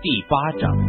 第8章，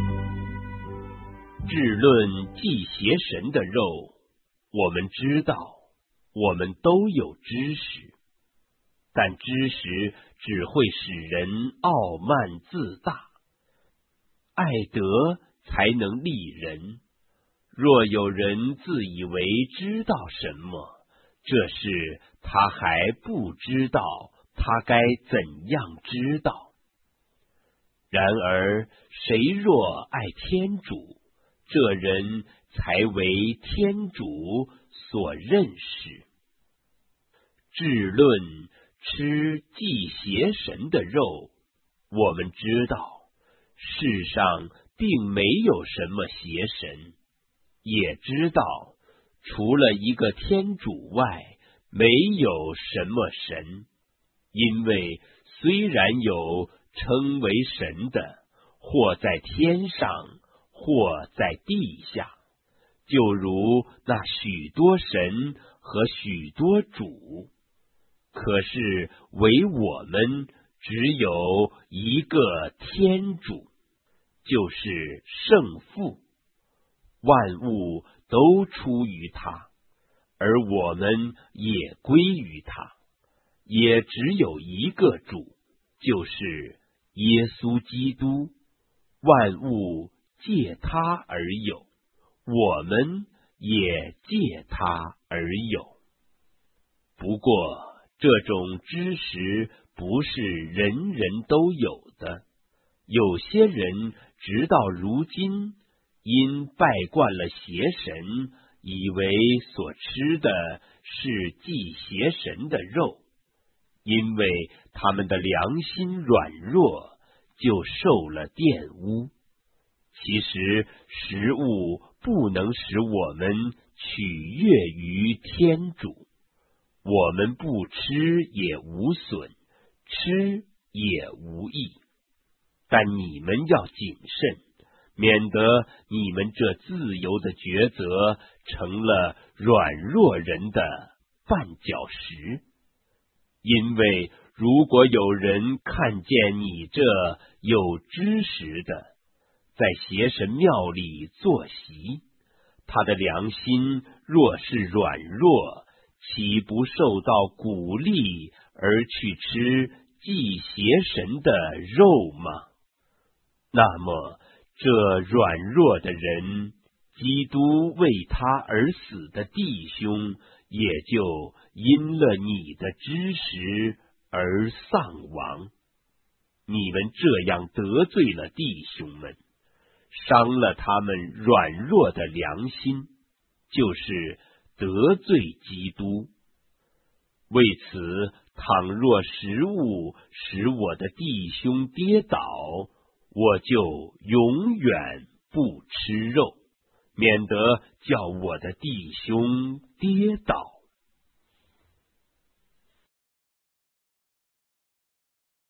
至论祭邪神的肉，我们知道，我们都有知识，但知识只会使人傲慢自大，爱德才能立人。若有人自以为知道什么，这事他还不知道，他该怎样知道？然而，谁若爱天主，这人才为天主所认识。至论吃祭邪神的肉，我们知道，世上并没有什么邪神，也知道，除了一个天主外，没有什么神，因为虽然有称为神的，或在天上，或在地下，就如那许多神和许多主，可是唯我们只有一个天主，就是圣父，万物都出于他，而我们也归于他，也只有一个主，就是耶稣基督，万物借他而有，我们也借他而有。不过，这种知识不是人人都有的，有些人直到如今，因拜惯了邪神，以为所吃的是祭邪神的肉，因为他们的良心软弱，就受了玷污。其实食物不能使我们取悦于天主，我们不吃也无损，吃也无益。但你们要谨慎，免得你们这自由的抉择成了软弱人的绊脚石。因为如果有人看见你这有知识的，在邪神庙里坐席，他的良心若是软弱，岂不受到鼓励而去吃祭邪神的肉吗？那么这软弱的人，基督为他而死的弟兄，也就因了你的知识而丧亡。你们这样得罪了弟兄们，伤了他们软弱的良心，就是得罪基督。为此，倘若食物使我的弟兄跌倒，我就永远不吃肉，免得叫我的弟兄跌倒。